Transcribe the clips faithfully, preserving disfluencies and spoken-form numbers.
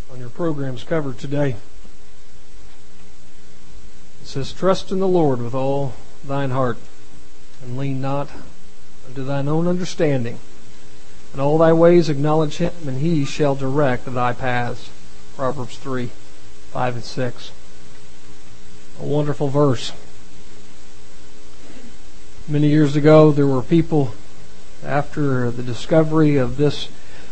on your program's cover today. It says, "Trust in the Lord with all thine heart, and lean not unto thine own understanding. In all thy ways acknowledge him, and he shall direct thy paths." Proverbs three, five and six. A wonderful verse. Many years ago, there were people, after the discovery of this,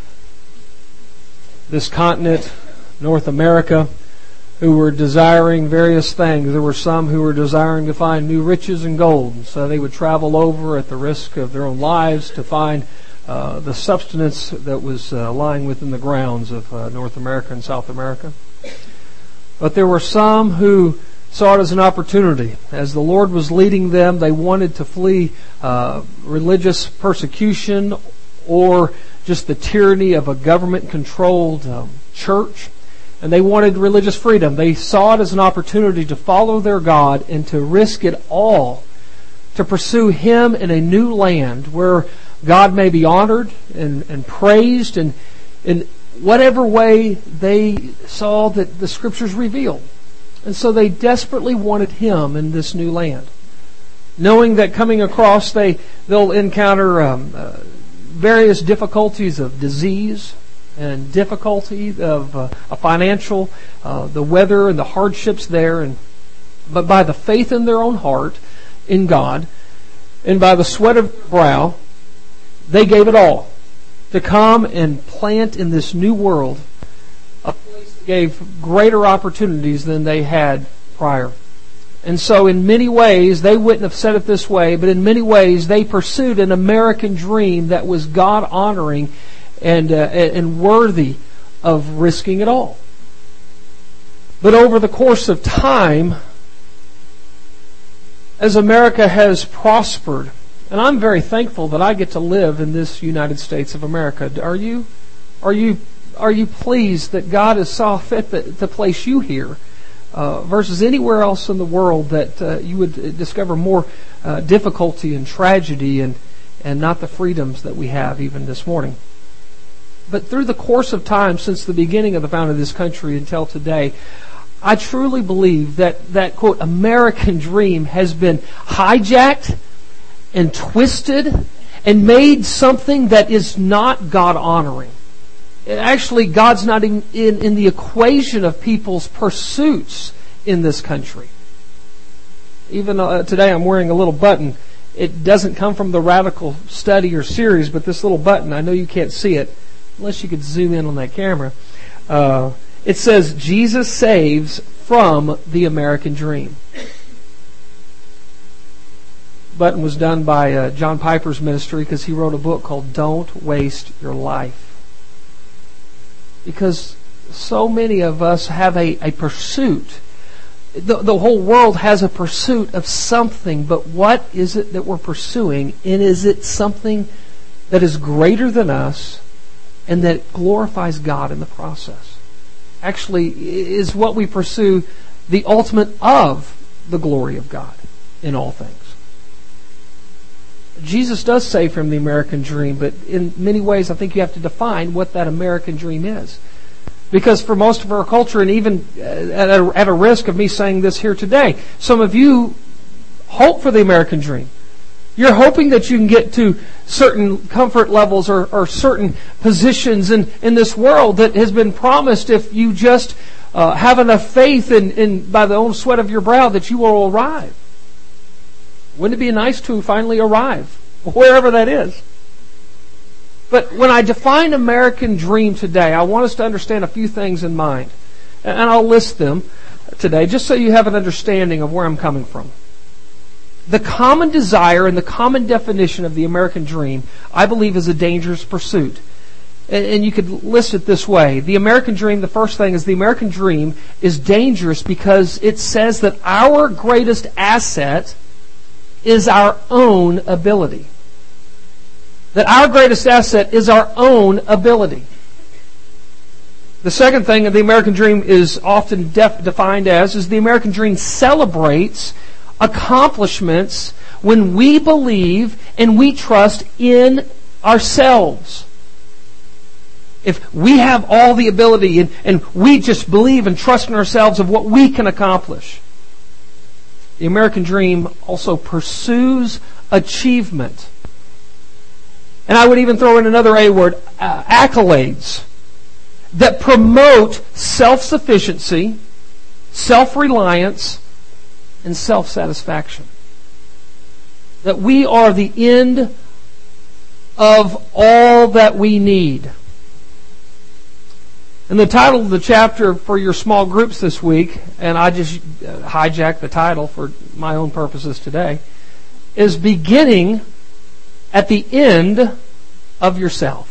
this continent, North America, who were desiring various things. There were some who were desiring to find new riches and gold, so they would travel over at the risk of their own lives to find uh, the substance that was uh, lying within the grounds of uh, North America and South America. But there were some who saw it as an opportunity. As the Lord was leading them, they wanted to flee uh, religious persecution or just the tyranny of a government-controlled um, church. And they wanted religious freedom. They saw it as an opportunity to follow their God and to risk it all to pursue Him in a new land where God may be honored and, and praised and in whatever way they saw that the Scriptures revealed. And so they desperately wanted Him in this new land, knowing that coming across they, they'll encounter um, uh, various difficulties of disease and difficulty of uh, a financial, uh, the weather and the hardships there. And but by the faith in their own heart in God and by the sweat of their brow, they gave it all to come and plant in this new world a place that gave greater opportunities than they had prior. And so in many ways, they wouldn't have said it this way, but in many ways they pursued an American dream that was God-honoring and uh, and worthy of risking it all. But over the course of time, as America has prospered, and I'm very thankful that I get to live in this United States of America. Are you? Are you? Are you pleased that God has saw fit to place you here uh, versus anywhere else in the world that uh, you would discover more uh, difficulty and tragedy and and not the freedoms that we have even this morning? But through the course of time, since the beginning of the founding of this country until today, I truly believe that that, quote, American dream has been hijacked and twisted and made something that is not God-honoring. Actually, God's not in, in, in the equation of people's pursuits in this country. Even uh, today I'm wearing a little button. It doesn't come from the Radical Study or series, but this little button, I know you can't see it, unless you could zoom in on that camera. Uh, it says, "Jesus saves from the American dream." Button was done by uh, John Piper's ministry because he wrote a book called "Don't Waste Your Life." Because so many of us have a, a pursuit. The, the whole world has a pursuit of something, but what is it that we're pursuing? And is it something that is greater than us and that glorifies God in the process? Actually, is what we pursue the ultimate of the glory of God in all things? Jesus does say from the American dream, but in many ways I think you have to define what that American dream is. Because for most of our culture, and even at a, at a risk of me saying this here today, some of you hope for the American dream. You're hoping that you can get to certain comfort levels or, or certain positions in, in this world that has been promised if you just uh, have enough faith in, in by the own sweat of your brow that you will arrive. Wouldn't it be nice to finally arrive, wherever that is? But when I define American dream today, I want us to understand a few things in mind. And I'll list them today, just so you have an understanding of where I'm coming from. The common desire and the common definition of the American dream, I believe, is a dangerous pursuit. And you could list it this way. The American dream, the first thing is the American dream is dangerous because it says that our greatest asset is our own ability. That our greatest asset is our own ability. The second thing that the American dream is often def- defined as is the American dream celebrates accomplishments when we believe and we trust in ourselves. if we have all the ability and, and we just believe and trust in ourselves of what we can accomplish. The American dream also pursues achievement. And I would even throw in another A word, uh, accolades, that promote self-sufficiency, self-reliance, and self-satisfaction. That we are the end of all that we need. And the title of the chapter for your small groups this week, and I just hijacked the title for my own purposes today, is Beginning at the End of Yourself.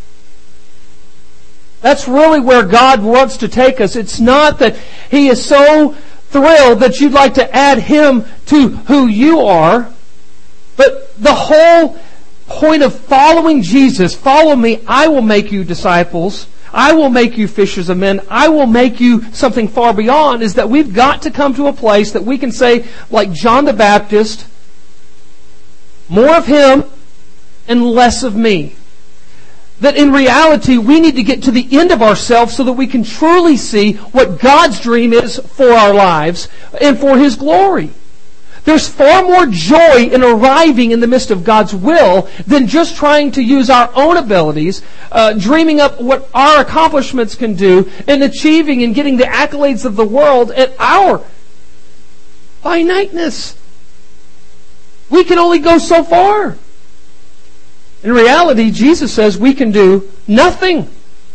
That's really where God wants to take us. It's not that He is so thrilled that you'd like to add Him to who you are, but the whole point of following Jesus, follow me, I will make you disciples, I will make you fishers of men, I will make you something far beyond, is that we've got to come to a place that we can say, like John the Baptist, more of Him and less of me. That in reality, we need to get to the end of ourselves so that we can truly see what God's dream is for our lives and for His glory. There's far more joy in arriving in the midst of God's will than just trying to use our own abilities, uh, dreaming up what our accomplishments can do, and achieving and getting the accolades of the world at our finiteness. We can only go so far. In reality, Jesus says we can do nothing.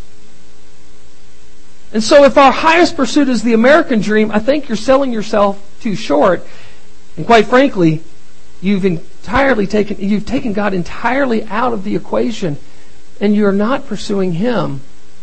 And so if our highest pursuit is the American dream, I think you're selling yourself too short. And quite frankly, you've entirely taken you've taken God entirely out of the equation, and you're not pursuing Him.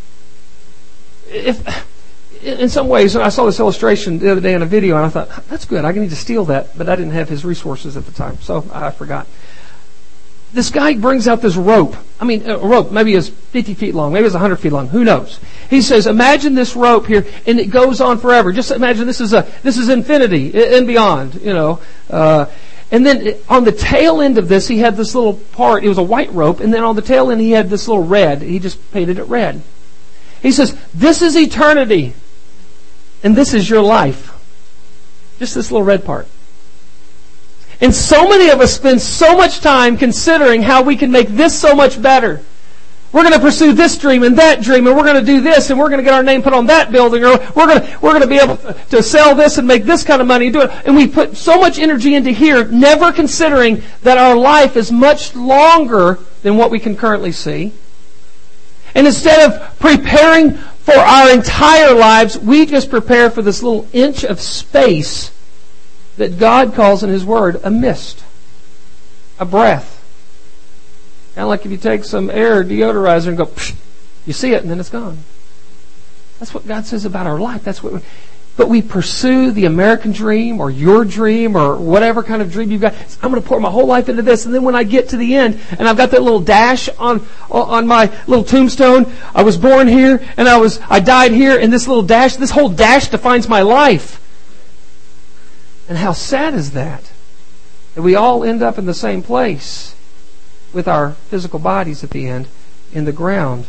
If in some ways, I saw this illustration the other day in a video, and I thought, that's good, I need to steal that, but I didn't have his resources at the time, so I forgot. This guy brings out this rope. I mean, a rope, maybe it's fifty feet long, maybe it's one hundred feet long, who knows? He says, imagine this rope here, and it goes on forever. Just imagine this is a this is infinity and beyond, you know. Uh, and then on the tail end of this, he had this little part. It was a white rope, and then on the tail end, he had this little red. He just painted it red. He says, this is eternity, and this is your life. Just this little red part. And so many of us spend so much time considering how we can make this so much better. We're going to pursue this dream and that dream, and we're going to do this, and we're going to get our name put on that building, or we're going to we're going to be able to, to sell this and make this kind of money and do it. And we put so much energy into here, never considering that our life is much longer than what we can currently see. And instead of preparing for our entire lives, we just prepare for this little inch of space that God calls in His Word a mist, a breath. Kind of like if you take some air deodorizer and go, psh, you see it and then it's gone. That's what God says about our life. That's what. We, but we pursue the American dream or your dream or whatever kind of dream you've got. I'm going to pour my whole life into this, and then when I get to the end and I've got that little dash on on my little tombstone, I was born here and I was I died here, and this little dash, this whole dash defines my life. And how sad is that? That we all end up in the same place with our physical bodies at the end, in the ground.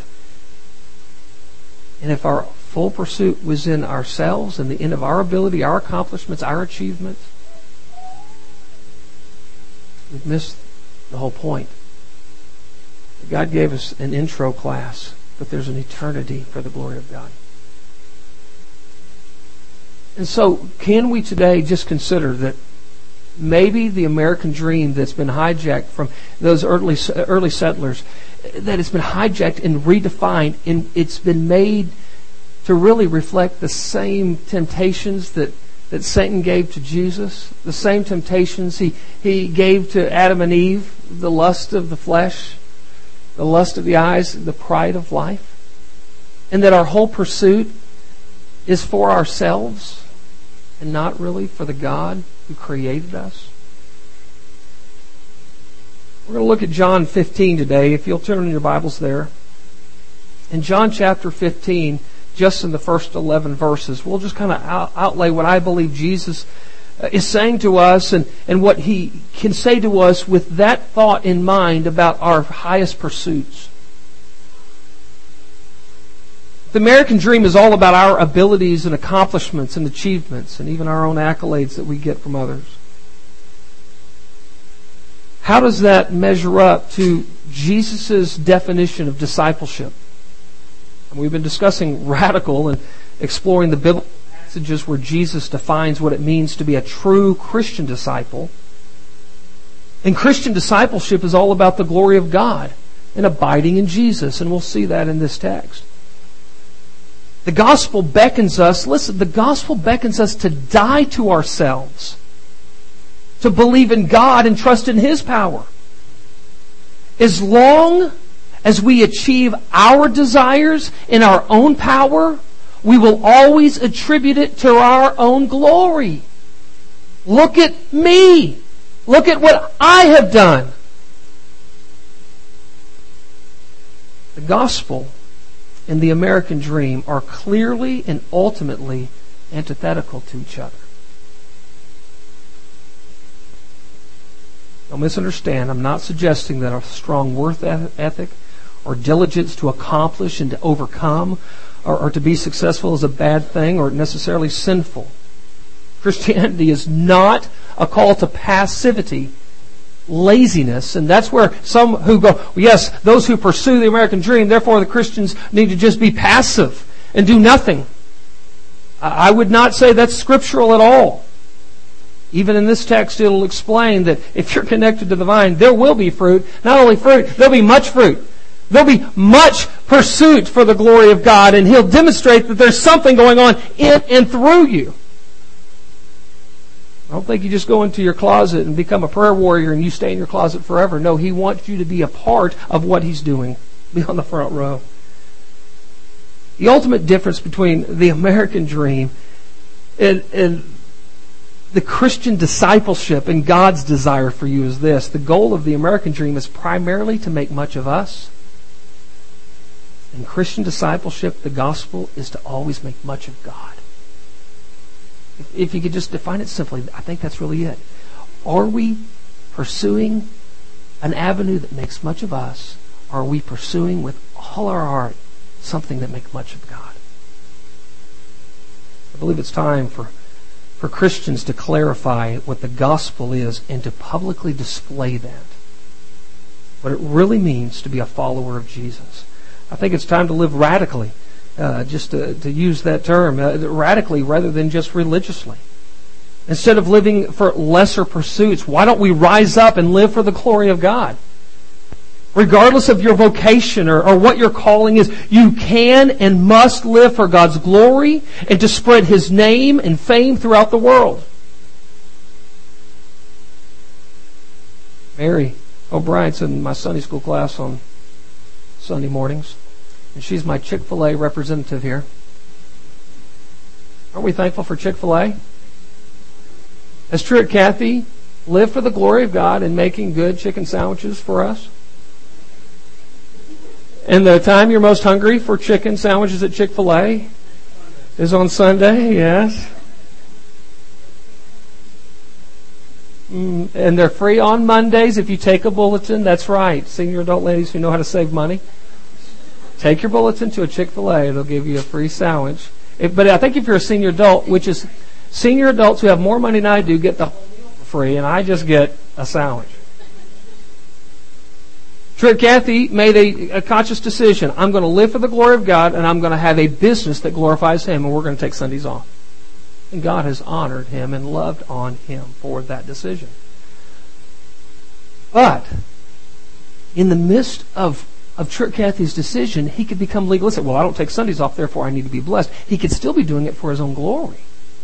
And if our full pursuit was in ourselves and the end of our ability, our accomplishments, our achievements, we've missed the whole point. God gave us an intro class, but there's an eternity for the glory of God. And so, can we today just consider that maybe the American dream that's been hijacked from those early early settlers, that it's been hijacked and redefined, and it's been made to really reflect the same temptations that, that Satan gave to Jesus, the same temptations he, he gave to Adam and Eve, the lust of the flesh, the lust of the eyes, the pride of life, and that our whole pursuit is for ourselves and not really for the God who created us. We're going to look at John fifteen today, if you'll turn in your Bibles there. In John chapter fifteen, just in the first eleven verses, we'll just kind of out, outlay what I believe Jesus is saying to us, and, and what He can say to us with that thought in mind about our highest pursuits. The American dream is all about our abilities and accomplishments and achievements and even our own accolades that we get from others. How does that measure up to Jesus' definition of discipleship? And we've been discussing radical and exploring the biblical passages where Jesus defines what it means to be a true Christian disciple. And Christian discipleship is all about the glory of God and abiding in Jesus, and we'll see that in this text. The gospel beckons us, listen, the gospel beckons us to die to ourselves, to believe in God and trust in His power. As long as we achieve our desires in our own power, we will always attribute it to our own glory. Look at me. Look at what I have done. The gospel and the American dream are clearly and ultimately antithetical to each other. Don't misunderstand. I'm not suggesting that a strong worth ethic or diligence to accomplish and to overcome or, or to be successful is a bad thing or necessarily sinful. Christianity is not a call to passivity, laziness, and that's where some who go, well, yes, those who pursue the American dream, therefore the Christians need to just be passive and do nothing. I would not say that's scriptural at all. Even in this text, it'll explain that if you're connected to the vine, there will be fruit. Not only fruit, there'll be much fruit. There'll be much pursuit for the glory of God, and He'll demonstrate that there's something going on in and through you. I don't think you just go into your closet and become a prayer warrior and you stay in your closet forever. No, He wants you to be a part of what He's doing. Be on the front row. The ultimate difference between the American dream and, and the Christian discipleship and God's desire for you is this. The goal of the American dream is primarily to make much of us. In Christian discipleship, the gospel is to always make much of God. If, if you could just define it simply, I think that's really it. Are we pursuing an avenue that makes much of us? Or are we pursuing with all our heart something that makes much of God? I believe it's time for for Christians to clarify what the gospel is and to publicly display that. What it really means to be a follower of Jesus. I think it's time to live radically, uh, just to, to use that term, uh, radically rather than just religiously. Instead of living for lesser pursuits, why don't we rise up and live for the glory of God? Regardless of your vocation or, or what your calling is, you can and must live for God's glory and to spread His name and fame throughout the world. Mary O'Brien's in my Sunday school class on Sunday mornings, and she's my Chick-fil-A representative here. Aren't we thankful for Chick-fil-A? Has Truett Cathy lived for the glory of God in making good chicken sandwiches for us? And the time you're most hungry for chicken sandwiches at Chick-fil-A is on Sunday, yes. Mm, and they're free on Mondays if you take a bulletin. That's right. Senior adult ladies who know how to save money. Take your bulletin to a Chick-fil-A. They'll give you a free sandwich. If, but I think if you're a senior adult, which is senior adults who have more money than I do, get the whole meal for free, and I just get a sandwich. Truett Cathy made a, a conscious decision. I'm going to live for the glory of God, and I'm going to have a business that glorifies Him, and we're going to take Sundays off. And God has honored him and loved on him for that decision. But in the midst of of Truett Cathy's decision, he could become legalistic. Well, I don't take Sundays off, therefore I need to be blessed. He could still be doing it for his own glory.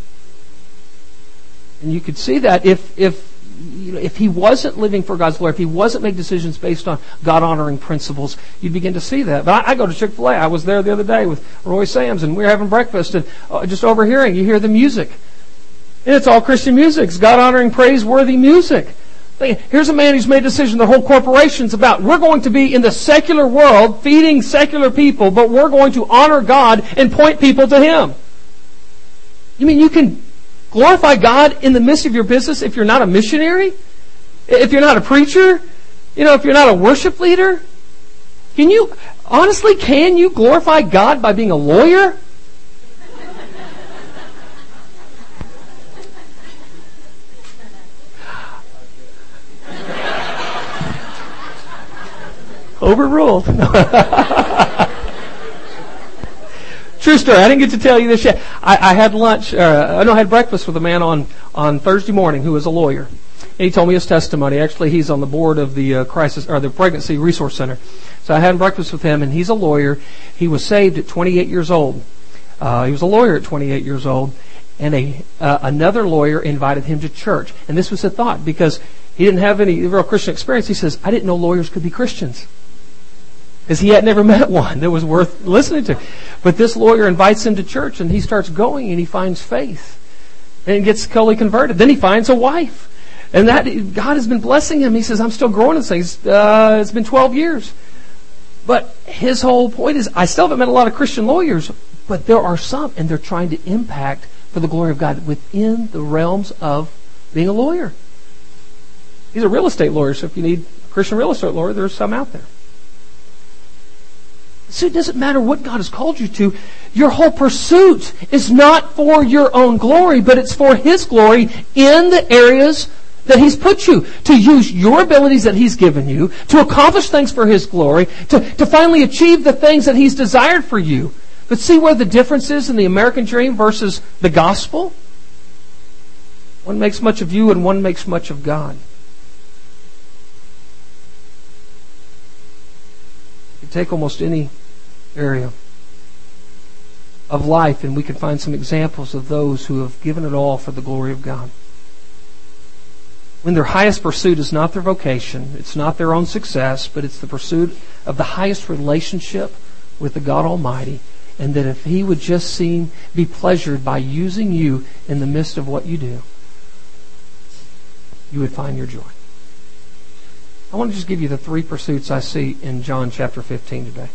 And you could see that if if you know, if he wasn't living for God's glory, if he wasn't making decisions based on God-honoring principles, you'd begin to see that. But I, I go to Chick-fil-A. I was there the other day with Roy Sams, and we were having breakfast, and uh, just overhearing, you hear the music. And it's all Christian music. It's God-honoring, praiseworthy music. Here's a man who's made a decision, the whole corporation's about, we're going to be in the secular world, feeding secular people, but we're going to honor God and point people to Him. You mean you can glorify God in the midst of your business if you're not a missionary? If you're not a preacher? You know, if you're not a worship leader? Can you, Honestly, can you glorify God by being a lawyer? Overruled. True story. I didn't get to tell you this yet. I, I had lunch, uh, no, I had breakfast with a man on, on Thursday morning who is a lawyer. And he told me his testimony. Actually, he's on the board of the uh, crisis or the Pregnancy Resource Center. So I had breakfast with him, and he's a lawyer. He was saved at twenty-eight years old. Uh, he was a lawyer at twenty-eight years old, and a uh, another lawyer invited him to church. And this was a thought because he didn't have any real Christian experience. He says, "I didn't know lawyers could be Christians." Because he had never met one that was worth listening to. But this lawyer invites him to church, and he starts going, and he finds faith. And gets fully converted. Then he finds a wife. And that God has been blessing him. He says, I'm still growing in things. Uh, it's been twelve years. But his whole point is, I still haven't met a lot of Christian lawyers, but there are some, and they're trying to impact for the glory of God within the realms of being a lawyer. He's a real estate lawyer, so if you need a Christian real estate lawyer, there's some out there. So it doesn't matter what God has called you to. Your whole pursuit is not for your own glory, but it's for His glory in the areas that He's put you. To use your abilities that He's given you, to accomplish things for His glory, to, to finally achieve the things that He's desired for you. But see where the difference is in the American dream versus the gospel? One makes much of you and one makes much of God. You take almost any area of life and we can find some examples of those who have given it all for the glory of God. When their highest pursuit is not their vocation, it's not their own success, but it's the pursuit of the highest relationship with the God Almighty, and that if He would just seem be pleasured by using you in the midst of what you do, you would find your joy. I want to just give you the three pursuits I see in John chapter fifteen today.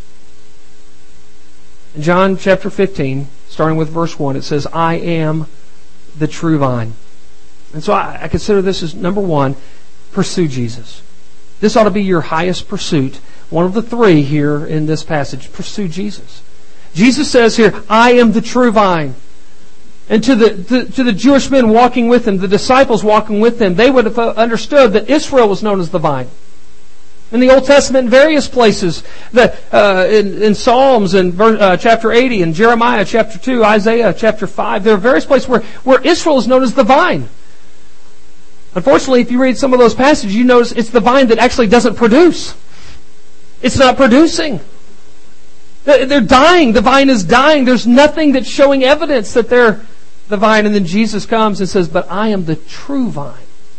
In John chapter fifteen, starting with verse one, it says, I am the true vine. And so I, I consider this as, number one, pursue Jesus. This ought to be your highest pursuit. One of the three here in this passage, pursue Jesus. Jesus says here, I am the true vine. And to the, to, to the Jewish men walking with Him, the disciples walking with Him, they would have understood that Israel was known as the vine. In the Old Testament, in various places, that uh, in, in Psalms, in uh, chapter eighty, in Jeremiah chapter two, Isaiah chapter five, there are various places where, where Israel is known as the vine. Unfortunately, if you read some of those passages, you notice it's the vine that actually doesn't produce. It's not producing. They're dying. The vine is dying. There's nothing that's showing evidence that they're the vine. And then Jesus comes and says, but I am the true vine.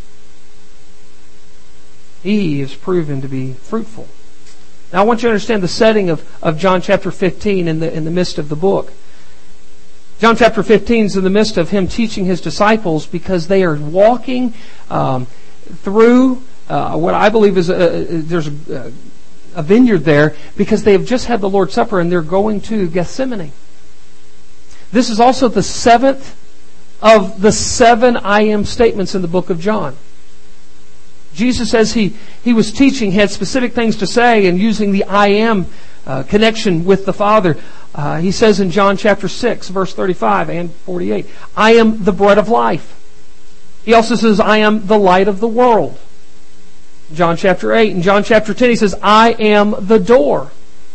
He is proven to be fruitful. Now I want you to understand the setting of, of John chapter fifteen in the, in the midst of the book. John chapter fifteen is in the midst of Him teaching His disciples because they are walking um, through uh, what I believe is a, there's a, a vineyard there because they have just had the Lord's Supper and they're going to Gethsemane. This is also the seventh of the seven I am statements in the book of John. Jesus, as he, he was teaching, had specific things to say and using the I am uh, connection with the Father. Uh, he says in John chapter six, verse thirty-five and forty-eight, I am the bread of life. He also says, I am the light of the world. John chapter eight. In John chapter ten, He says, I am the door.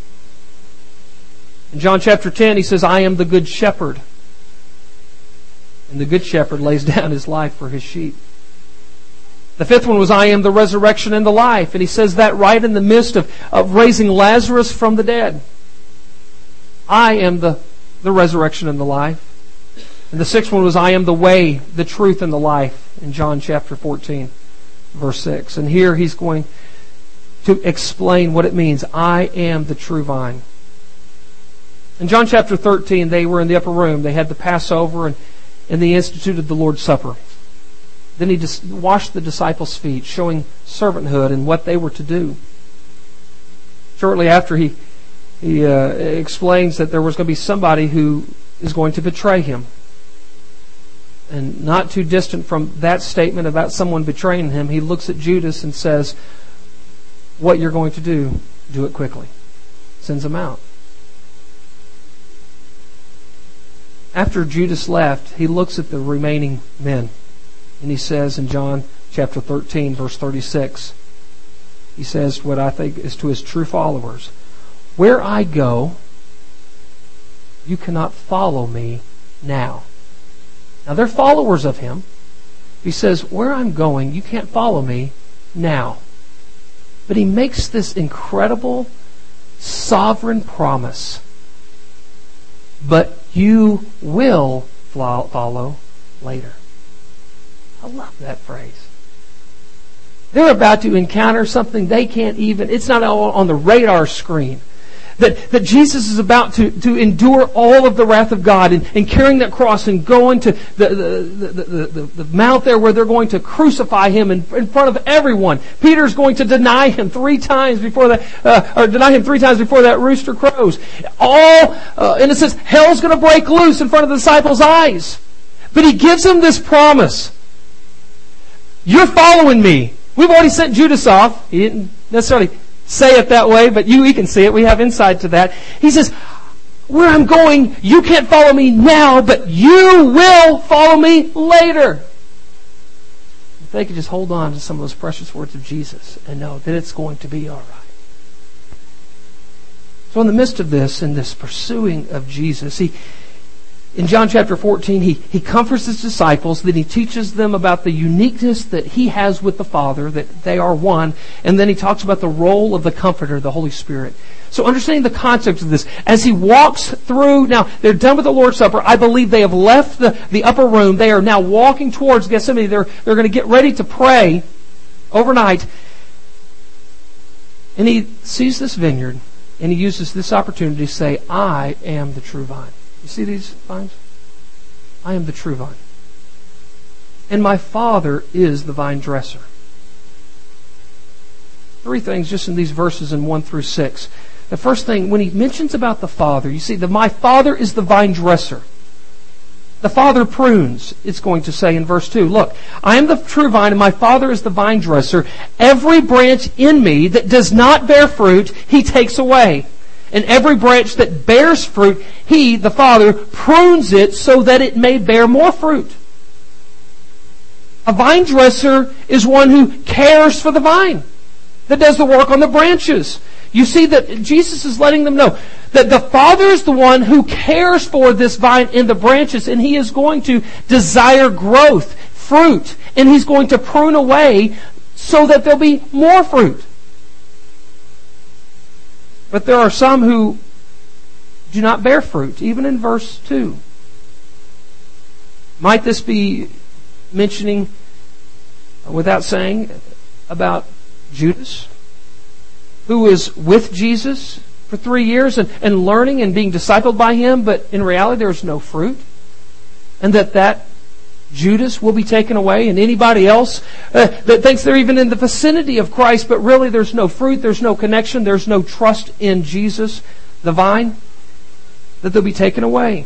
In John chapter ten, He says, I am the good shepherd. And the good shepherd lays down His life for His sheep. The fifth one was, I am the resurrection and the life. And He says that right in the midst of, of raising Lazarus from the dead. I am the, the resurrection and the life. And the sixth one was, I am the way, the truth, and the life. In John chapter fourteen, verse six. And here He's going to explain what it means. I am the true vine. In John chapter thirteen, they were in the upper room. They had the Passover and, and they instituted the Lord's Supper. Then He just washed the disciples' feet, showing servanthood and what they were to do. Shortly after, He He uh, explains that there was going to be somebody who is going to betray Him. And not too distant from that statement about someone betraying Him, He looks at Judas and says, what you're going to do, do it quickly. sends them out. After Judas left, he looks at the remaining men, and he says in John chapter thirteen, verse thirty-six, he says what I think is to his true followers, "Where I go, you cannot follow me now." Now they're followers of him. He says, "Where I'm going, you can't follow me now." But he makes this incredible sovereign promise. But you will follow later. I love that phrase. They're about to encounter something they can't even, it's not on the radar screen. That, that Jesus is about to, to endure all of the wrath of God and, and carrying that cross and going to the, the, the, the, the, the mount there where they're going to crucify him in, in front of everyone. Peter's going to deny him three times before that, uh, or deny him three times before that rooster crows. All, uh, and it says, hell's going to break loose in front of the disciples' eyes. But he gives them this promise. You're following me. We've already sent Judas off. He didn't necessarily say it that way, but you we can see it. We have insight to that. He says, where I'm going, you can't follow me now, but you will follow me later. If they could just hold on to some of those precious words of Jesus and know that it's going to be all right. So in the midst of this, in this pursuing of Jesus, he in John chapter fourteen, he, he comforts his disciples, then he teaches them about the uniqueness that he has with the Father, that they are one, and then he talks about the role of the Comforter, the Holy Spirit. So understanding the context of this, as he walks through, now they're done with the Lord's Supper, I believe they have left the, the upper room, they are now walking towards Gethsemane, they're, they're going to get ready to pray overnight, and he sees this vineyard, and he uses this opportunity to say, I am the true vine. You see these vines? I am the true vine. And my Father is the vine dresser. Three things just in these verses in one through six. The first thing, when he mentions about the Father, you see that my Father is the vine dresser. The Father prunes, it's going to say in verse two. Look, I am the true vine and my Father is the vine dresser. Every branch in me that does not bear fruit, he takes away. And every branch that bears fruit, he, the Father, prunes it so that it may bear more fruit. A vine dresser is one who cares for the vine, that does the work on the branches. You see that Jesus is letting them know that the Father is the one who cares for this vine in the branches, and he is going to desire growth, fruit, and he's going to prune away so that there'll be more fruit. But there are some who do not bear fruit, even in verse two. Might this be mentioning, without saying, about Judas, who was with Jesus for three years and, and learning and being discipled by him, but in reality there's no fruit? And that that Judas will be taken away, and anybody else uh, that thinks they're even in the vicinity of Christ, but really there's no fruit, there's no connection, there's no trust in Jesus, the vine, that they'll be taken away.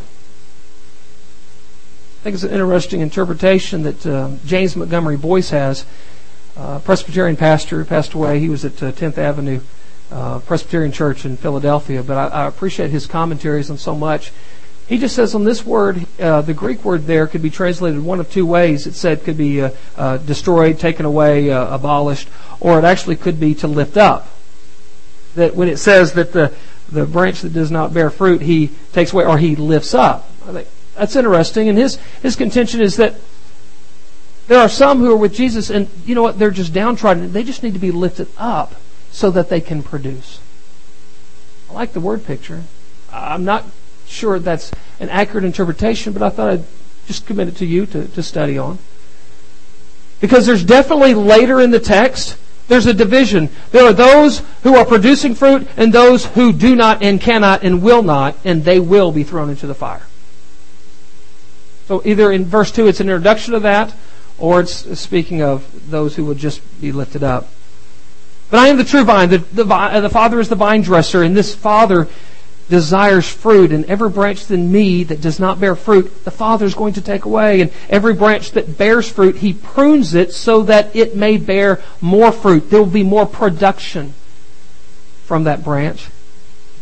I think it's an interesting interpretation that uh, James Montgomery Boyce has, uh, Presbyterian pastor, passed away. He was at uh, tenth Avenue uh, Presbyterian Church in Philadelphia, but I, I appreciate his commentaries on so much. He just says on this word, uh, the Greek word there could be translated one of two ways. It said could be uh, uh, destroyed, taken away, uh, abolished, or it actually could be to lift up. That when it says that the, the branch that does not bear fruit, he takes away, or he lifts up. I think that's interesting. And his, his contention is that there are some who are with Jesus, and you know what, they're just downtrodden. They just need to be lifted up so that they can produce. I like the word picture. I'm not sure that's an accurate interpretation, but I thought I'd just commit it to you to, to study on. Because there's definitely later in the text, there's a division. There are those who are producing fruit and those who do not and cannot and will not, and they will be thrown into the fire. So either in verse two it's an introduction to that, or it's speaking of those who will just be lifted up. But I am the true vine. The, the, the Father is the vine dresser, and this Father desires fruit, and every branch in me that does not bear fruit, the Father is going to take away. And every branch that bears fruit, he prunes it so that it may bear more fruit. There will be more production from that branch.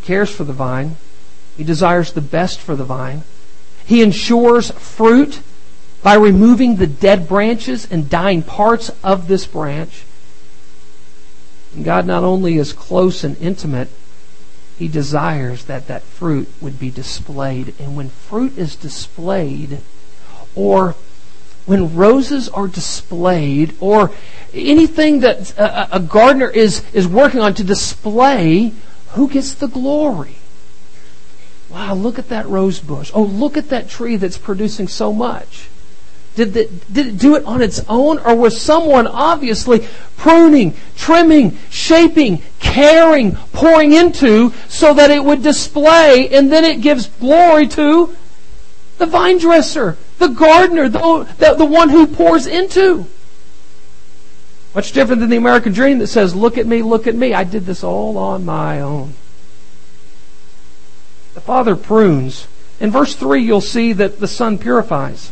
cares for the vine. He desires the best for the vine. He ensures fruit by removing the dead branches and dying parts of this branch. And God not only is close and intimate, He desires that that fruit would be displayed. And when fruit is displayed, or when roses are displayed, or anything that a, a gardener is, is working on to display, who gets the glory? Wow, look at that rose bush. Oh, look at that tree that's producing so much. Did, the, did it do it on its own? Or was someone obviously pruning, trimming, shaping, caring, pouring into so that it would display, and then it gives glory to the vine dresser, the gardener, the, the, the one who pours into? Much different than the American dream that says, look at me, look at me. I did this all on my own. The Father prunes. In verse three, you'll see that the Son purifies.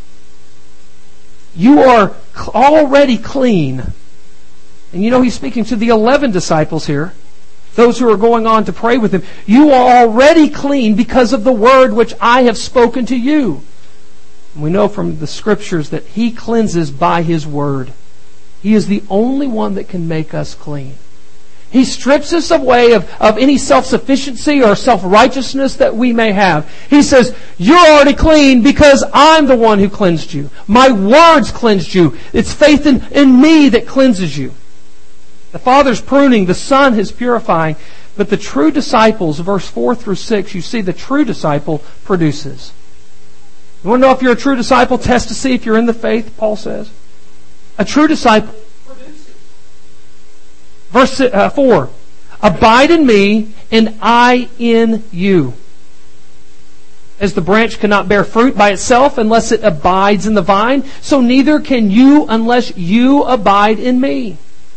You are already clean. And you know He's speaking to the eleven disciples here, those who are going on to pray with Him. You are already clean because of the word which I have spoken to you. And we know from the Scriptures that He cleanses by His word. He is the only one that can make us clean. He strips us away of, of any self-sufficiency or self-righteousness that we may have. He says, you're already clean because I'm the one who cleansed you. My words cleansed you. It's faith in, in me that cleanses you. The Father's pruning, the Son is purifying, but the true disciples, verse four through six, you see the true disciple produces. You want to know if you're a true disciple? Test to see if you're in the faith, Paul says. A true disciple produces. Verse uh, four. Abide in me, and I in you. As the branch cannot bear fruit by itself unless it abides in the vine, so neither can you unless you abide in me.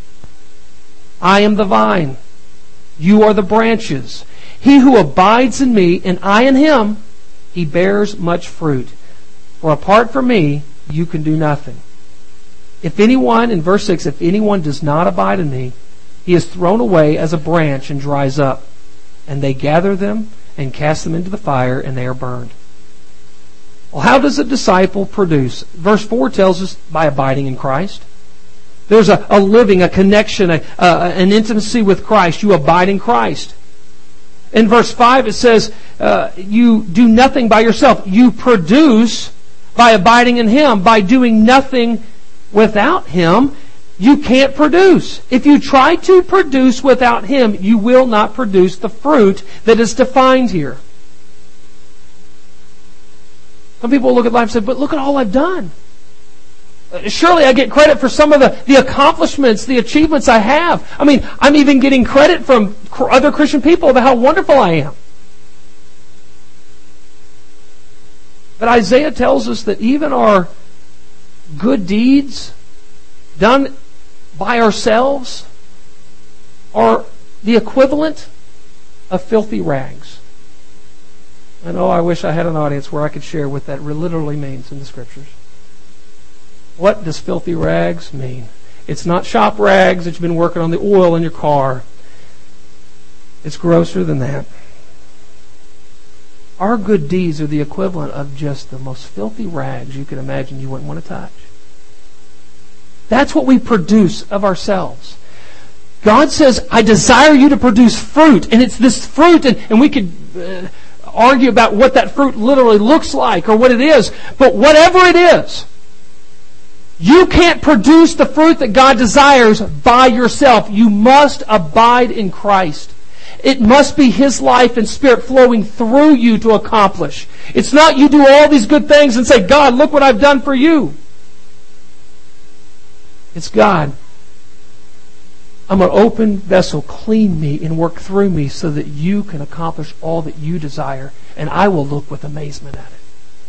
I am the vine. You are the branches. He who abides in me, and I in him, he bears much fruit. For apart from me, you can do nothing. If anyone, in verse six, if anyone does not abide in me, he is thrown away as a branch and dries up. And they gather them and cast them into the fire, and they are burned. Well, how does a disciple produce? Verse four tells us by abiding in Christ. There's a, a living, a connection, a, a, an intimacy with Christ. You abide in Christ. In verse five it says, uh, you do nothing by yourself. You produce by abiding in Him. By doing nothing without Him, you can't produce. If you try to produce without Him, you will not produce the fruit that is defined here. Some people look at life and say, but look at all I've done. Surely I get credit for some of the, the accomplishments, the achievements I have. I mean, I'm even getting credit from other Christian people about how wonderful I am. But Isaiah tells us that even our good deeds done by ourselves are the equivalent of filthy rags. I know I wish I had an audience where I could share what that literally means in the Scriptures. What does filthy rags mean? It's not shop rags that you've been working on the oil in your car. It's grosser than that. Our good deeds are the equivalent of just the most filthy rags you can imagine you wouldn't want to touch. That's what we produce of ourselves. God says, I desire you to produce fruit. And it's this fruit, and, and we could uh, argue about what that fruit literally looks like or what it is. But whatever it is, you can't produce the fruit that God desires by yourself. You must abide in Christ. It must be His life and Spirit flowing through you to accomplish. It's not you do all these good things and say, God, look what I've done for you. It's God, I'm an open vessel. Clean me and work through me so that you can accomplish all that you desire. And I will look with amazement at it.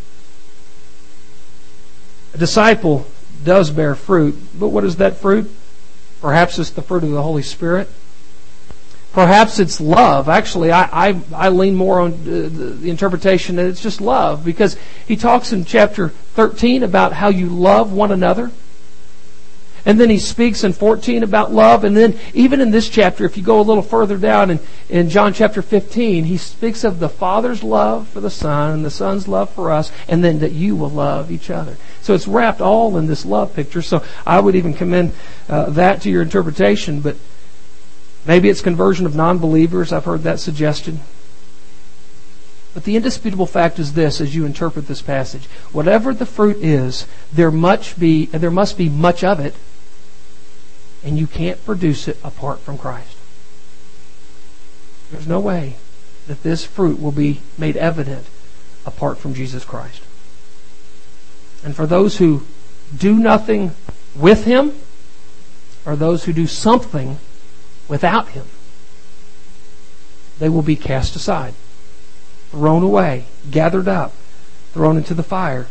A disciple does bear fruit, but what is that fruit? Perhaps it's the fruit of the Holy Spirit. Perhaps it's love. Actually, I, I, I lean more on the, the interpretation that it's just love, because he talks in chapter thirteen about how you love one another. And then he speaks in fourteen about love. And then even in this chapter, if you go a little further down in, in John chapter fifteen, he speaks of the Father's love for the Son and the Son's love for us, and then that you will love each other. So it's wrapped all in this love picture. So I would even commend uh, that to your interpretation. But maybe it's conversion of non-believers. I've heard that suggested. But the indisputable fact is this, as you interpret this passage: whatever the fruit is, there much be there must be much of it, and you can't produce it apart from Christ. There's no way that this fruit will be made evident apart from Jesus Christ. And for those who do nothing with Him, or those who do something without Him, they will be cast aside, thrown away, gathered up, thrown into the fire.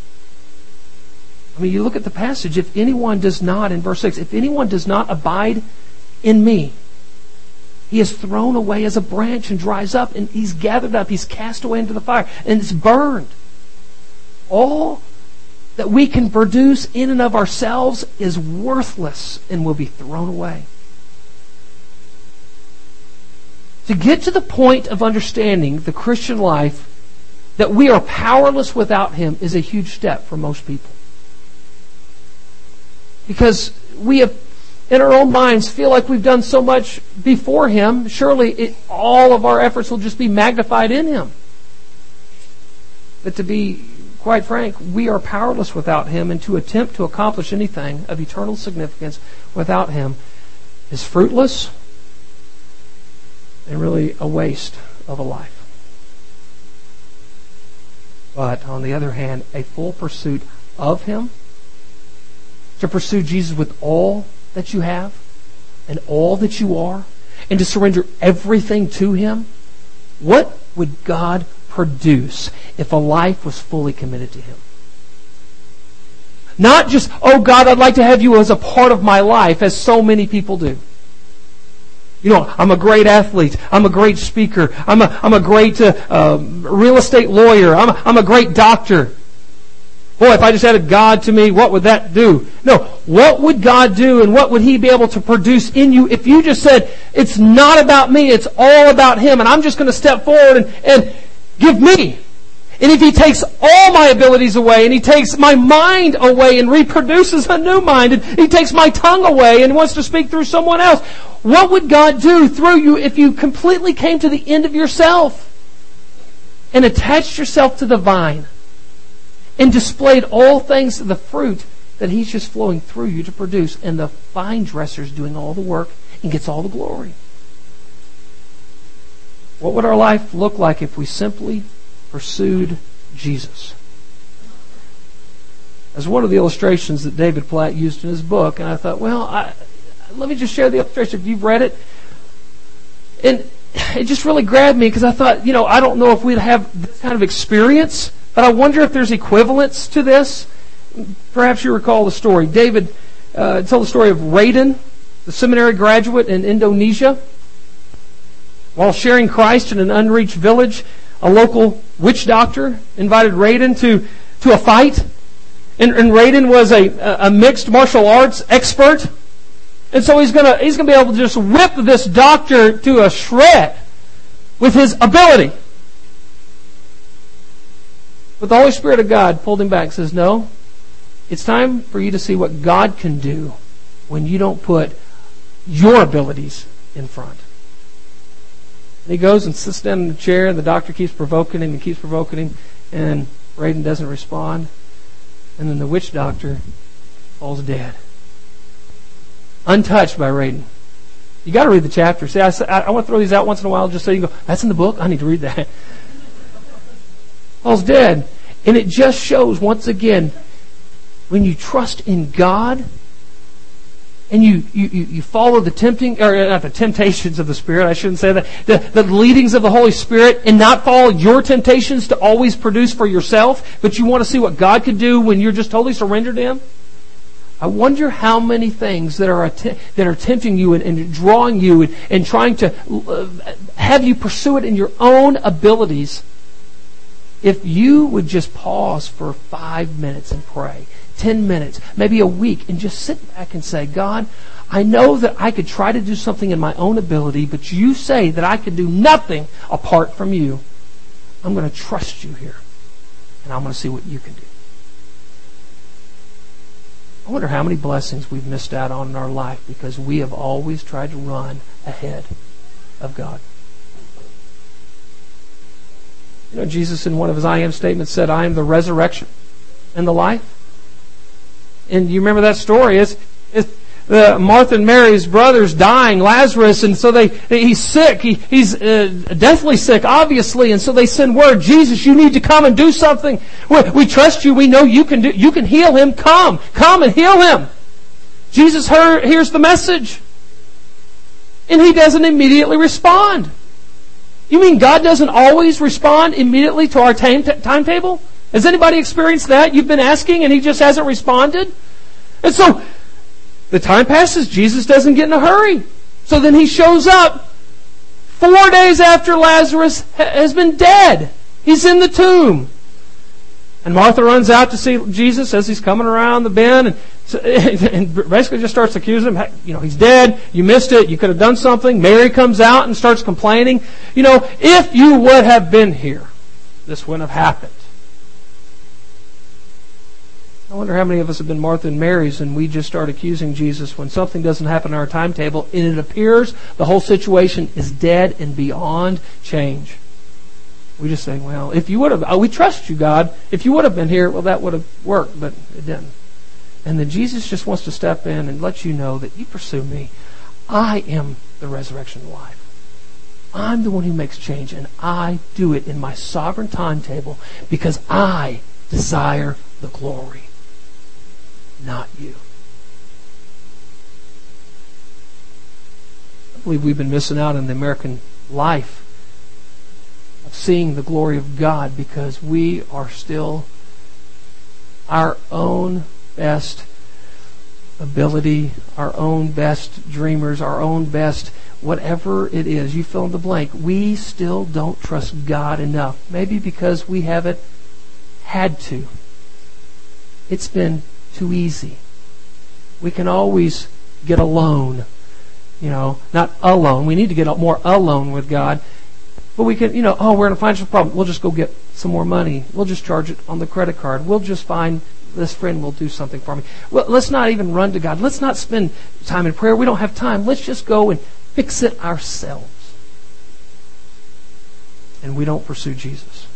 I mean, you look at the passage, if anyone does not, in verse six, if anyone does not abide in me, he is thrown away as a branch and dries up, and he's gathered up, he's cast away into the fire, and it's burned. All that we can produce in and of ourselves is worthless and will be thrown away. To get to the point of understanding the Christian life, that we are powerless without Him, is a huge step for most people. Because we have, in our own minds, feel like we've done so much before Him. Surely it, all of our efforts will just be magnified in Him. But to be quite frank, we are powerless without Him, and to attempt to accomplish anything of eternal significance without Him is fruitless and really a waste of a life. But on the other hand, a full pursuit of Him, to pursue Jesus with all that you have and all that you are, and to surrender everything to Him, what would God produce if a life was fully committed to Him? Not just, oh God, I'd like to have you as a part of my life, as so many people do. You know, I'm a great athlete. I'm a great speaker. I'm a, I'm a great uh, uh, real estate lawyer. I'm a, I'm a great doctor. Boy, if I just added God to me, what would that do? No, what would God do, and what would He be able to produce in you if you just said, it's not about me, it's all about Him, and I'm just going to step forward and, and give me. And if He takes all my abilities away, and He takes my mind away and reproduces a new mind, and He takes my tongue away and wants to speak through someone else, what would God do through you if you completely came to the end of yourself and attached yourself to the vine and displayed all things, the fruit that He's just flowing through you to produce, and the vine dresser's doing all the work and gets all the glory? What would our life look like if we simply pursued Jesus? As one of the illustrations that David Platt used in his book, and I thought, well, I, let me just share the illustration if you've read it. And it just really grabbed me, because I thought, you know, I don't know if we'd have this kind of experience, but I wonder if there's equivalents to this. Perhaps you recall the story. David uh, told the story of Radin, the seminary graduate in Indonesia. While sharing Christ in an unreached village, a local witch doctor invited Radin to, to a fight. And, and Radin was a, a mixed martial arts expert. And so he's gonna he's gonna be able to just whip this doctor to a shred with his ability. But the Holy Spirit of God pulled him back and says, no, it's time for you to see what God can do when you don't put your abilities in front. And he goes and sits down in the chair, and the doctor keeps provoking him and keeps provoking him, and Radin doesn't respond. And then the witch doctor falls dead, untouched by Radin. You got to read the chapter. See, I, I want to throw these out once in a while just so you can go, that's in the book? I need to read that. Falls dead. And it just shows, once again, when you trust in God and you, you, you follow the tempting, or not the temptations of the Spirit, I shouldn't say that, the, the leadings of the Holy Spirit, and not follow your temptations to always produce for yourself, but you want to see what God could do when you're just totally surrendered to Him. I wonder how many things that are att- that are tempting you and, and drawing you and, and trying to uh, have you pursue it in your own abilities, if you would just pause for five minutes and pray, ten minutes, maybe a week, and just sit back and say, God, I know that I could try to do something in my own ability, but you say that I can do nothing apart from you. I'm going to trust you here, and I'm going to see what you can do. I wonder how many blessings we've missed out on in our life because we have always tried to run ahead of God. You know, Jesus in one of his I am statements said, I am the resurrection and the life. And you remember that story. It's, it's uh, Martha and Mary's brother's dying, Lazarus, and so they he's sick. He, he's uh, deathly sick, obviously, and so they send word, Jesus, you need to come and do something. We, we trust you. We know you can do. You can heal him. Come, come and heal him. Jesus heard, hears the message, and he doesn't immediately respond. You mean God doesn't always respond immediately to our time t- timetable? Has anybody experienced that? You've been asking and he just hasn't responded? And so, the time passes, Jesus doesn't get in a hurry. So then he shows up four days after Lazarus ha- has been dead. He's in the tomb. And Martha runs out to see Jesus as he's coming around the bend and, and basically just starts accusing him. Hey, you know, he's dead. You missed it. You could have done something. Mary comes out and starts complaining. You know, if you would have been here, this wouldn't have happened. I wonder how many of us have been Martha and Mary's and we just start accusing Jesus when something doesn't happen in our timetable and it appears the whole situation is dead and beyond change. We just say, well, if you would have, oh, we trust you, God. If you would have been here, well, that would have worked, but it didn't. And then Jesus just wants to step in and let you know that you pursue me. I am the resurrection and life. I'm the one who makes change, and I do it in my sovereign timetable because I desire the glory, not you. I believe we've been missing out on the American life of seeing the glory of God because we are still our own best ability, our own best dreamers, our own best whatever it is. You fill in the blank. We still don't trust God enough. Maybe because we haven't had to. It's been too easy. We can always get alone. You know, not alone. We need to get more alone with God. But we can, you know, oh, we're in a financial problem. We'll just go get some more money. We'll just charge it on the credit card. We'll just find this friend will do something for me. Well, let's not even run to God. Let's not spend time in prayer. We don't have time. Let's just go and fix it ourselves. And we don't pursue Jesus.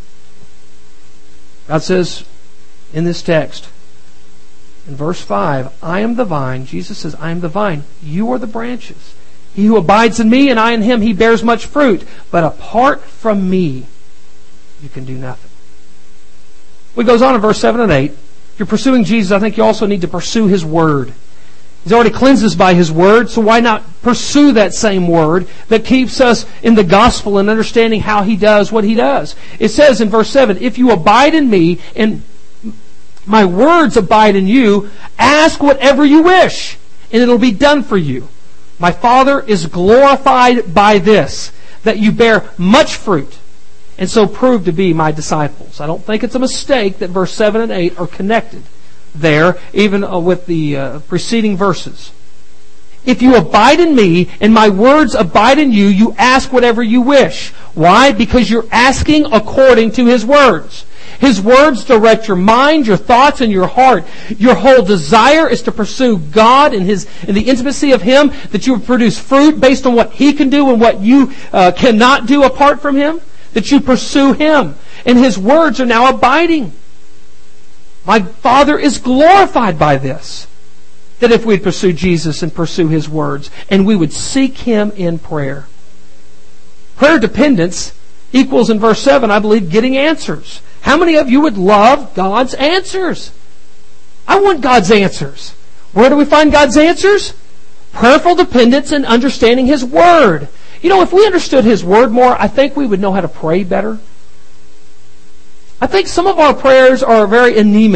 God says in this text, in verse five, I am the vine. Jesus says, I am the vine. You are the branches. He who abides in me and I in him, he bears much fruit. But apart from me, you can do nothing. Well, it goes on in verse seven and eight. If you're pursuing Jesus, I think you also need to pursue his word. He's already cleansed us by his word, so why not pursue that same word that keeps us in the gospel and understanding how he does what he does? It says in verse seven, if you abide in me and my words abide in you, ask whatever you wish, and it'll be done for you. My Father is glorified by this, that you bear much fruit, and so prove to be my disciples. I don't think it's a mistake that verse seven and eight are connected there, even with the uh, preceding verses. If you abide in me, and my words abide in you, you ask whatever you wish. Why? Because you're asking according to his words. His words direct your mind, your thoughts, and your heart. Your whole desire is to pursue God and His in the intimacy of Him, that you would produce fruit based on what He can do and what you uh, cannot do apart from Him, that you pursue Him. And His words are now abiding. My Father is glorified by this, that if we'd pursue Jesus and pursue His words, and we would seek Him in prayer. Prayer dependence equals, in verse seven, I believe, getting answers. How many of you would love God's answers? I want God's answers. Where do we find God's answers? Prayerful dependence and understanding His Word. You know, if we understood His Word more, I think we would know how to pray better. I think some of our prayers are very anemic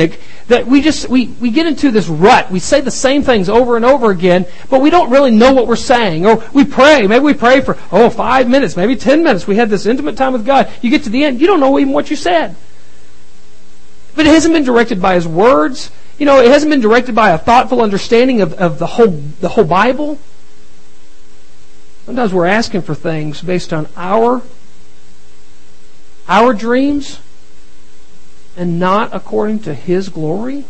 that we just we, we get into this rut. We say the same things over and over again, but we don't really know what we're saying. Or we pray. Maybe we pray for, oh, five minutes, maybe ten minutes. We had this intimate time with God. You get to the end, you don't know even what you said. But it hasn't been directed by His words. You know, it hasn't been directed by a thoughtful understanding of, of the whole the whole Bible. Sometimes we're asking for things based on our our dreams and not according to His glory.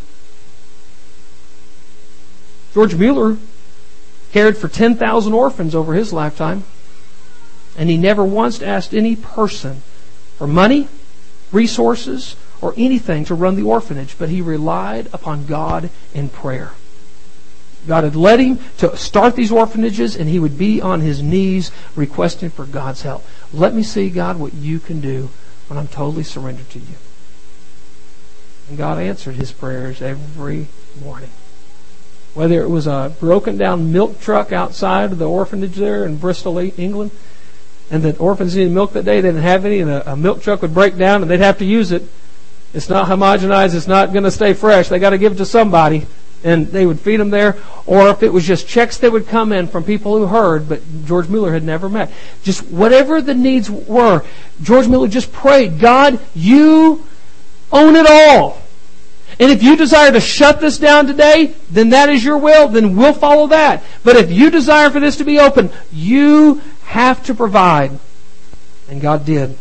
George Mueller cared for ten thousand orphans over his lifetime, and he never once asked any person for money, resources, or anything to run the orphanage, but he relied upon God in prayer. God had led him to start these orphanages, and he would be on his knees requesting for God's help. Let me see, God, what you can do when I'm totally surrendered to you. And God answered his prayers every morning. Whether it was a broken down milk truck outside of the orphanage there in Bristol, England, and the orphans needed milk that day, they didn't have any, and a, a milk truck would break down and they'd have to use it. It's not homogenized, it's not going to stay fresh. They got to give it to somebody, and they would feed them there. Or if it was just checks that would come in from people who heard, but George Mueller had never met. Just whatever the needs were, George Mueller just prayed, God, you own it all. And if you desire to shut this down today, then that is your will, then we'll follow that. But if you desire for this to be open, you have to provide. And God did.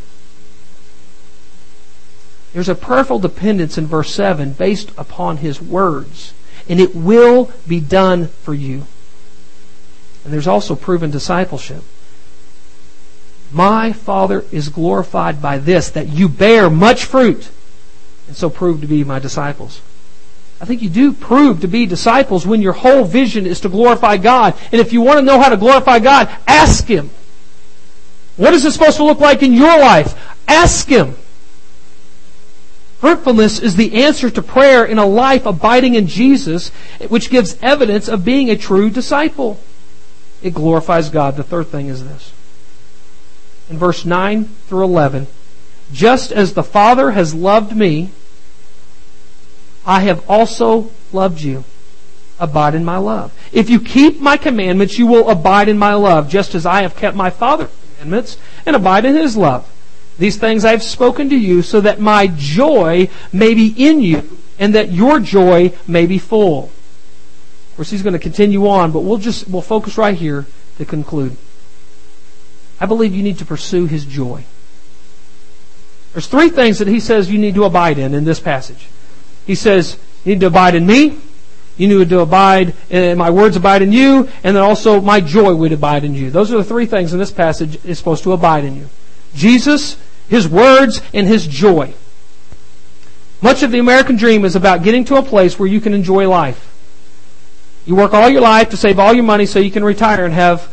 There's a prayerful dependence in verse seven based upon His words. And it will be done for you. And there's also proven discipleship. My Father is glorified by this, that you bear much fruit, and so prove to be my disciples. I think you do prove to be disciples when your whole vision is to glorify God. And if you want to know how to glorify God, ask Him. What is it supposed to look like in your life? Ask Him. Fruitfulness is the answer to prayer in a life abiding in Jesus, which gives evidence of being a true disciple. It glorifies God. The third thing is this. In verse nine through eleven, just as the Father has loved me, I have also loved you. Abide in my love. If you keep my commandments, you will abide in my love, just as I have kept my Father's commandments and abide in His love. These things I have spoken to you, so that my joy may be in you, and that your joy may be full. Of course, he's going to continue on, but we'll just we'll focus right here to conclude. I believe you need to pursue His joy. There's three things that he says you need to abide in in this passage. He says you need to abide in me, you need to abide, and my words abide in you, and then also my joy would abide in you. Those are the three things in this passage is supposed to abide in you. Jesus, His words, and His joy. Much of the American dream is about getting to a place where you can enjoy life. You work all your life to save all your money so you can retire and have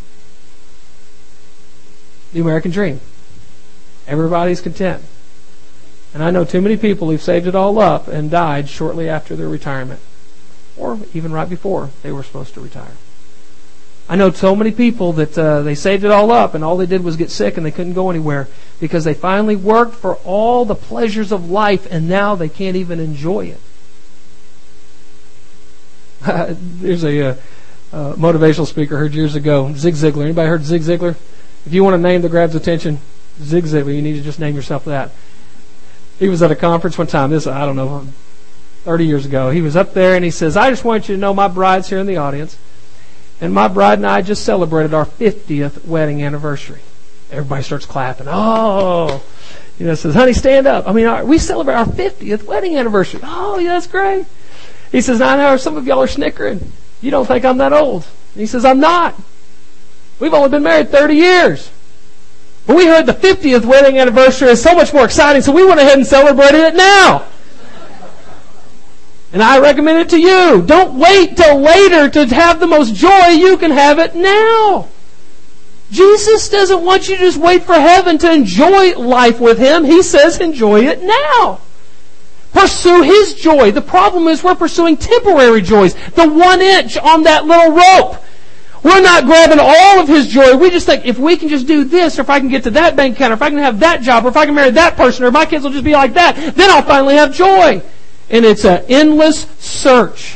the American dream. Everybody's content. And I know too many people who've saved it all up and died shortly after their retirement. Or even right before they were supposed to retire. I know so many people that uh, they saved it all up and all they did was get sick and they couldn't go anywhere because they finally worked for all the pleasures of life and now they can't even enjoy it. There's a uh, uh, motivational speaker I heard years ago, Zig Ziglar. Anybody heard Zig Ziglar? If you want a name that grabs attention, Zig Ziglar, you need to just name yourself that. He was at a conference one time, this, I don't know, thirty years ago. He was up there and he says, I just want you to know my bride's here in the audience. And my bride and I just celebrated our fiftieth wedding anniversary. Everybody starts clapping. Oh, you know, says, honey, stand up. I mean, we celebrate our fiftieth wedding anniversary. Oh, yeah, that's great. He says, I know some of y'all are snickering. You don't think I'm that old. And he says, I'm not. We've only been married thirty years. But we heard the fiftieth wedding anniversary is so much more exciting, so we went ahead and celebrated it now. And I recommend it to you. Don't wait till later to have the most joy. You can have it now. Jesus doesn't want you to just wait for heaven to enjoy life with Him. He says enjoy it now. Pursue His joy. The problem is we're pursuing temporary joys. The one inch on that little rope. We're not grabbing all of His joy. We just think, if we can just do this, or if I can get to that bank account, or if I can have that job, or if I can marry that person, or my kids will just be like that, then I'll finally have joy. And it's an endless search.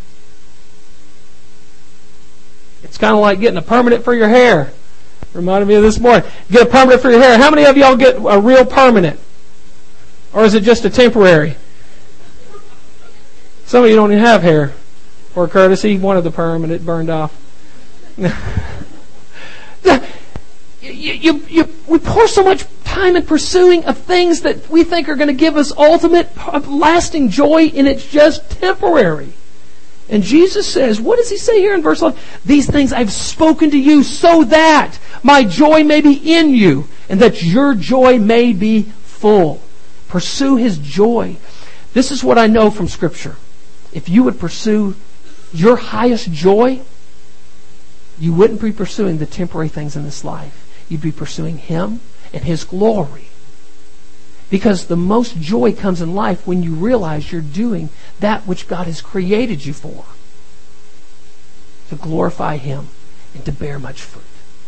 It's kind of like getting a permanent for your hair. Reminded me of this morning. Get a permanent for your hair. How many of y'all get a real permanent? Or is it just a temporary? Some of you don't even have hair. Poor Curtis, he wanted the permanent burned off. you, you, you, we pour so much time in pursuing of things that we think are going to give us ultimate, lasting joy, and it's just temporary. And Jesus says, what does He say here in verse eleven? These things I've spoken to you so that my joy may be in you and that your joy may be full. Pursue His joy. This is what I know from Scripture. If you would pursue your highest joy, you wouldn't be pursuing the temporary things in this life. You'd be pursuing Him and His glory. Because the most joy comes in life when you realize you're doing that which God has created you for. To glorify Him and to bear much fruit.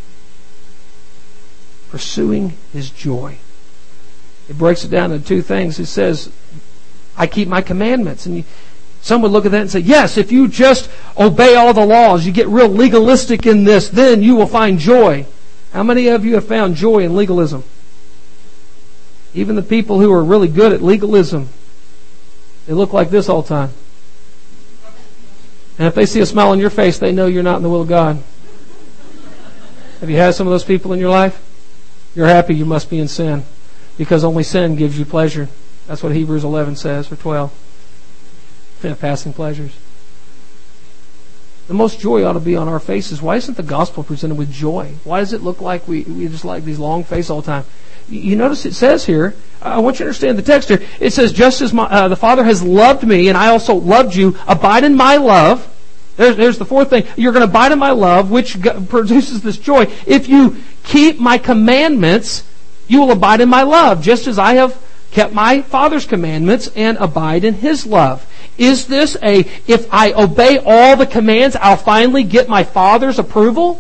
Pursuing His joy. It breaks it down into two things. It says, I keep my commandments. And you, some would look at that and say, yes, if you just obey all the laws, you get real legalistic in this, then you will find joy. How many of you have found joy in legalism? Even the people who are really good at legalism, they look like this all the time. And if they see a smile on your face, they know you're not in the will of God. Have you had some of those people in your life? You're happy you must be in sin. Because only sin gives you pleasure. That's what Hebrews eleven says, or twelve. Passing pleasures. The most joy ought to be on our faces. Why isn't the gospel presented with joy? Why does it look like we, we just like these long faces all the time? You notice it says here, I want you to understand the text here. It says, just as my, uh, the Father has loved me and I also loved you, abide in my love. There's, there's the fourth thing. You're going to abide in my love, which produces this joy. If you keep my commandments, you will abide in my love, just as I have kept my Father's commandments and abide in His love. Is this a, if I obey all the commands, I'll finally get my Father's approval?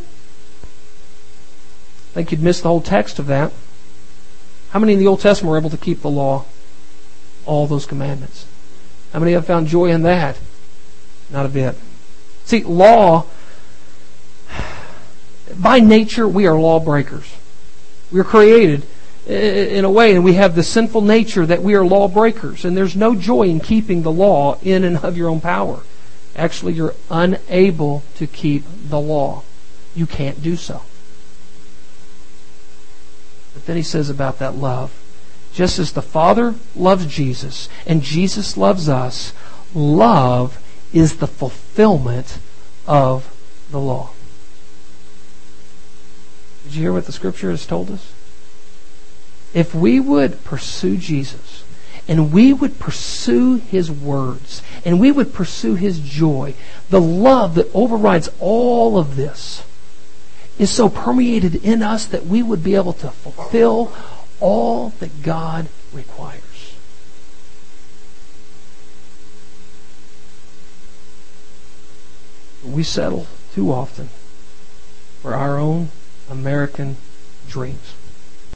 I think you'd miss the whole text of that. How many in the Old Testament were able to keep the law? All those commandments. How many have found joy in that? Not a bit. See, law, by nature, we are lawbreakers. We're created in a way, and we have the sinful nature that we are lawbreakers. And there's no joy in keeping the law in and of your own power. Actually, you're unable to keep the law. You can't do so. But then he says about that love, just as the Father loves Jesus and Jesus loves us, love is the fulfillment of the law. Did you hear what the Scripture has told us? If we would pursue Jesus and we would pursue His words and we would pursue His joy, the love that overrides all of this is so permeated in us that we would be able to fulfill all that God requires. We settle too often for our own American dreams.